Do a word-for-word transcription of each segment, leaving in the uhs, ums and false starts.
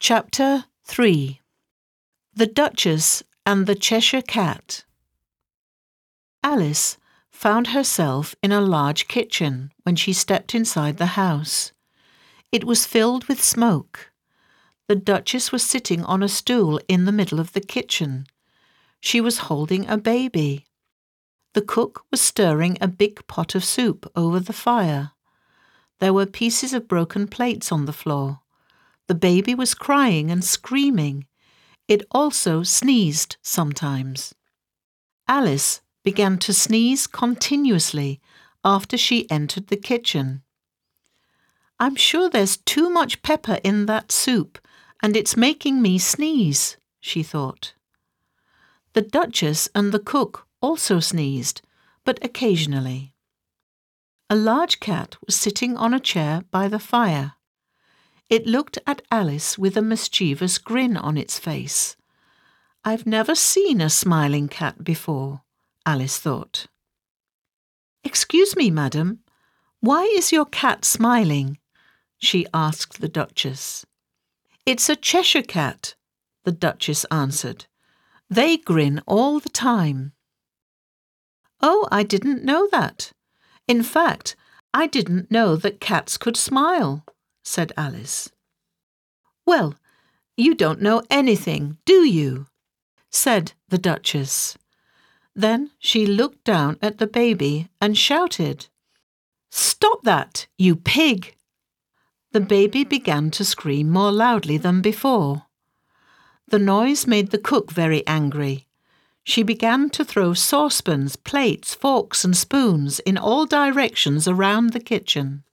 Chapter three. The Duchess and the Cheshire Cat. Alice found herself in a large kitchen when she stepped inside the house. It was filled with smoke. The Duchess was sitting on a stool in the middle of the kitchen. She was holding a baby. The cook was stirring a big pot of soup over the fire. There were pieces of broken plates on the floor. The baby was crying and screaming. It also sneezed sometimes. Alice began to sneeze continuously after she entered the kitchen. "I'm sure there's too much pepper in that soup, and it's making me sneeze," she thought. The Duchess and the cook also sneezed, but occasionally. A large cat was sitting on a chair by the fire. It looked at Alice with a mischievous grin on its face. "I've never seen a smiling cat before," Alice thought. "Excuse me, madam, why is your cat smiling?" she asked the Duchess. "It's a Cheshire cat," the Duchess answered. "They grin all the time." "Oh, I didn't know that. In fact, I didn't know that cats could smile," said Alice. "Well, you don't know anything, do you?" said the Duchess. Then she looked down at the baby and shouted, "Stop that, you pig!" The baby began to scream more loudly than before. The noise made the cook very angry. She began to throw saucepans, plates, forks and spoons in all directions around the kitchen.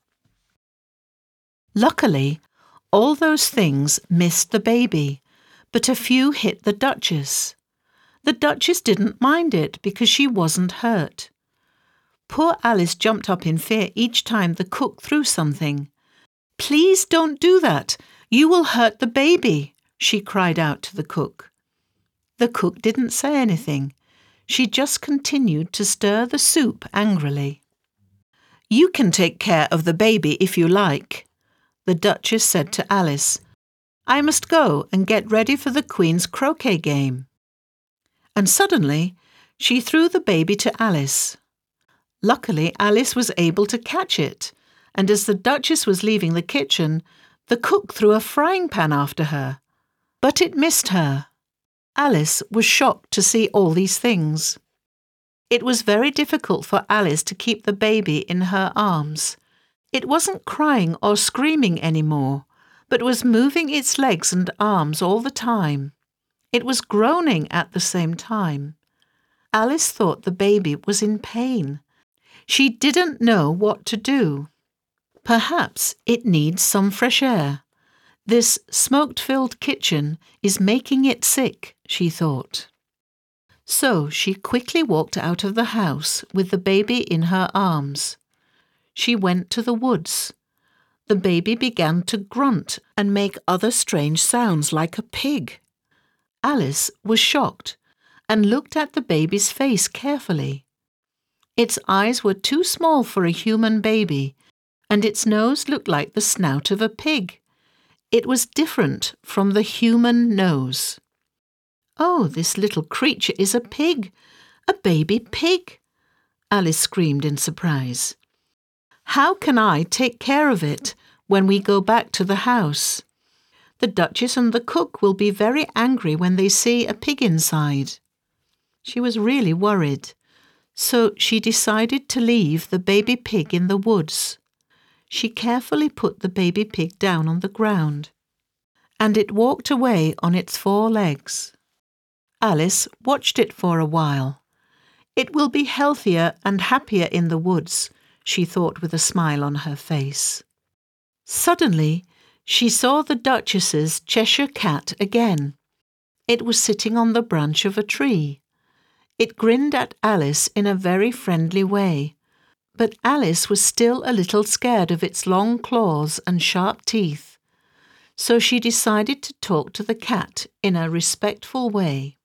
Luckily, all those things missed the baby, but a few hit the Duchess. The Duchess didn't mind it because she wasn't hurt. Poor Alice jumped up in fear each time the cook threw something. "Please don't do that. You will hurt the baby," she cried out to the cook. The cook didn't say anything. She just continued to stir the soup angrily. "You can take care of the baby if you like," the Duchess said to Alice. "I must go and get ready for the Queen's croquet game." And suddenly, she threw the baby to Alice. Luckily, Alice was able to catch it, and as the Duchess was leaving the kitchen, the cook threw a frying pan after her. But it missed her. Alice was shocked to see all these things. It was very difficult for Alice to keep the baby in her arms. It wasn't crying or screaming anymore, but was moving its legs and arms all the time. It was groaning at the same time. Alice thought the baby was in pain. She didn't know what to do. Perhaps it needs some fresh air. This smoke-filled kitchen is making it sick, she thought. So she quickly walked out of the house with the baby in her arms. She went to the woods. The baby began to grunt and make other strange sounds like a pig. Alice was shocked and looked at the baby's face carefully. Its eyes were too small for a human baby, and its nose looked like the snout of a pig. It was different from the human nose. "Oh, this little creature is a pig, a baby pig!" Alice screamed in surprise. "How can I take care of it when we go back to the house? The Duchess and the cook will be very angry when they see a pig inside." She was really worried, so she decided to leave the baby pig in the woods. She carefully put the baby pig down on the ground, and it walked away on its four legs. Alice watched it for a while. "It will be healthier and happier in the woods," she thought with a smile on her face. Suddenly, she saw the Duchess's Cheshire cat again. It was sitting on the branch of a tree. It grinned at Alice in a very friendly way, but Alice was still a little scared of its long claws and sharp teeth, so she decided to talk to the cat in a respectful way.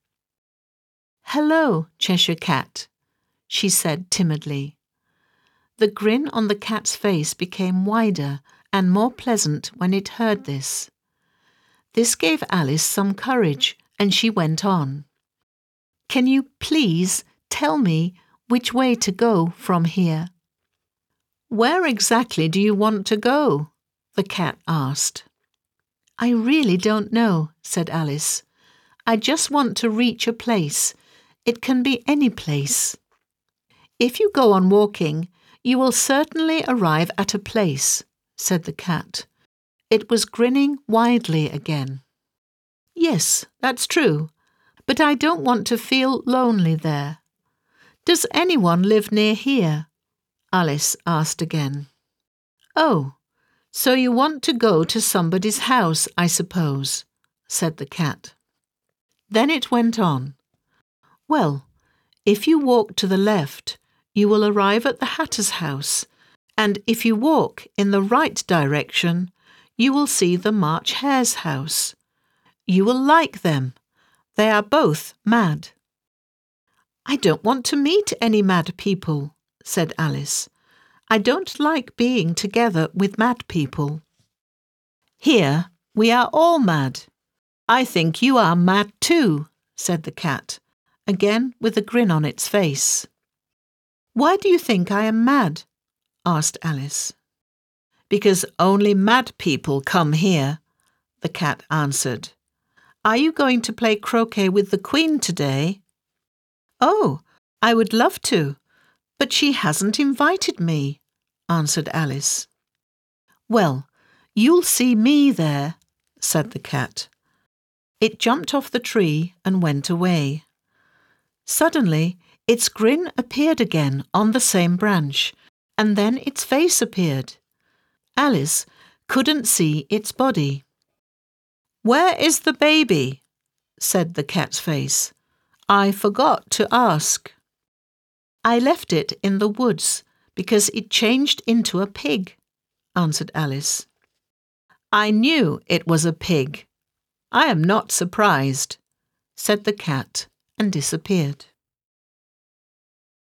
"Hello, Cheshire Cat," she said timidly. The grin on the cat's face became wider and more pleasant when it heard this. This gave Alice some courage, and she went on. "Can you please tell me which way to go from here?" "Where exactly do you want to go?" the cat asked. "I really don't know," said Alice. "I just want to reach a place. It can be any place." "If you go on walking, you will certainly arrive at a place," said the cat. It was grinning widely again. "Yes, that's true, but I don't want to feel lonely there. Does anyone live near here?" Alice asked again. "Oh, so you want to go to somebody's house, I suppose," said the cat. Then it went on. "Well, if you walk to the left, you will arrive at the hatter's house, and if you walk in the right direction, you will see the March Hare's house. You will like them. They are both mad." "I don't want to meet any mad people," said Alice. "I don't like being together with mad people." "Here we are all mad. I think you are mad too," said the cat, again with a grin on its face. "Why do you think I am mad?" asked Alice. "Because only mad people come here," the cat answered. "Are you going to play croquet with the Queen today?" "Oh, I would love to, but she hasn't invited me," answered Alice. "Well, you'll see me there," said the cat. It jumped off the tree and went away. Suddenly, its grin appeared again on the same branch, and then its face appeared. Alice couldn't see its body. "Where is the baby?" said the cat's face. "I forgot to ask." "I left it in the woods because it changed into a pig," answered Alice. "I knew it was a pig. I am not surprised," said the cat and disappeared.